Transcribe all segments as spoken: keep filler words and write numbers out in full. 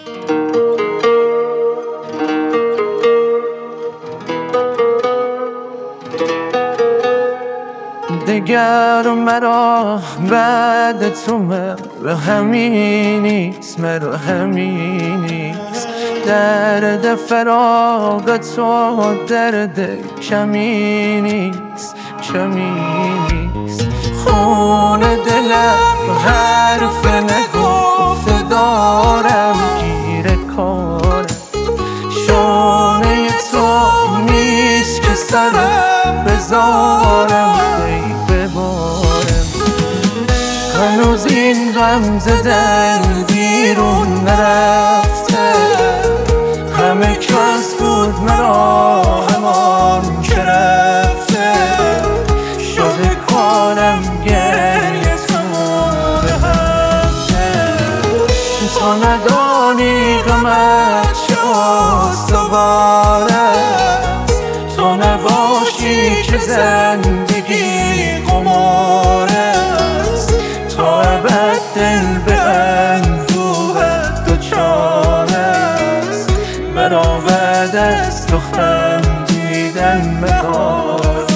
دگر مرا بعد تو مرا همین نیست، مرا همین نیست. درد فراق تو درد کمی نیست، کمی نیست. خون دلم حرف نگفته دارم گیر کارم. شانه تو نیست که سرم بذارم ای ببارم. هنوز این غم ز دل بیرون نرفته. همه کس بود مرا همان که رفته. شده کارم گریه تو به هفته. تو ندانی غمت چه استوار است. تو نباشی که زندگی قمار است. تا ابد دل به اندوهت دچار است. مرا بعد از تو خندیدن مهار است.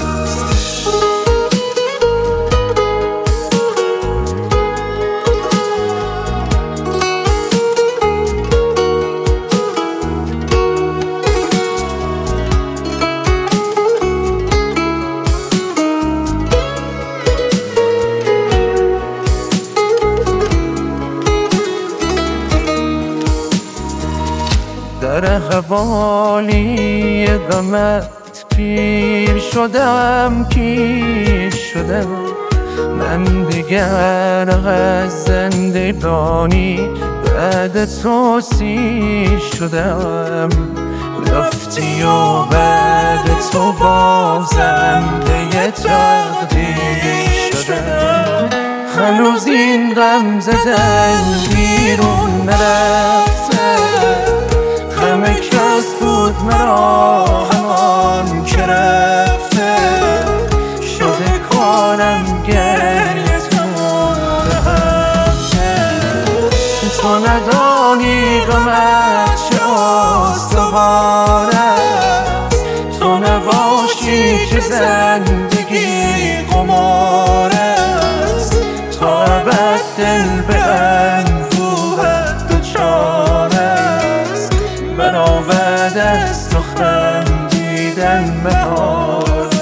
در حوالی غمت پیر شدم، پیر شدم. من دیگر از زندگانی بعد تو سیر شدم. رفتی و بعد تو بازنده تقدیر شدم. هنوز این غم ز دل بیرون نرفته. همه کس بود مرا همان که رفته. شده کارم گریه تو به هفته. تو ندانی غمت چه استوار است. تو نباشی که زندگی قمار است. تا ابد دل به اندوهت دچار است. مرا بعد از تو خندیدن مهار است.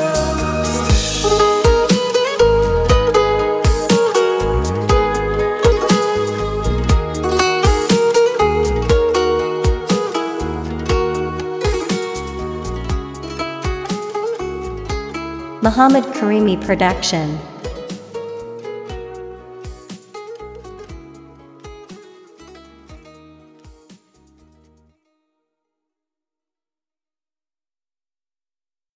Muhammad Karimi Production.